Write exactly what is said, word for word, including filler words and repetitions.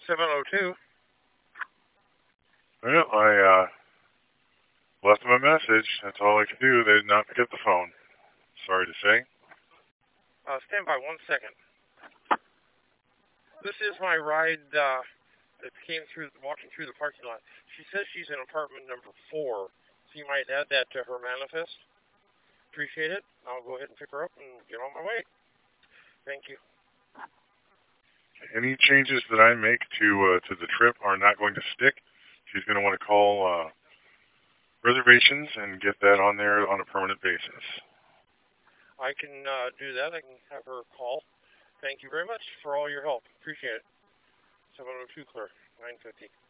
seven oh two. Well, I uh, left them a message. That's all I could do. They did not pick up the phone. Sorry to say. Uh, stand by one second. This is my ride uh, that came through, walking through the parking lot. She says she's in apartment number four, so you might add that to her manifest. Appreciate it. I'll go ahead and pick her up and get on my way. Thank you. Any changes that I make to uh, to the trip are not going to stick. She's going to want to call uh, reservations and get that on there on a permanent basis. I can uh, do that. I can have her call. Thank you very much for all your help. Appreciate it. seven oh two clear, nine fifty.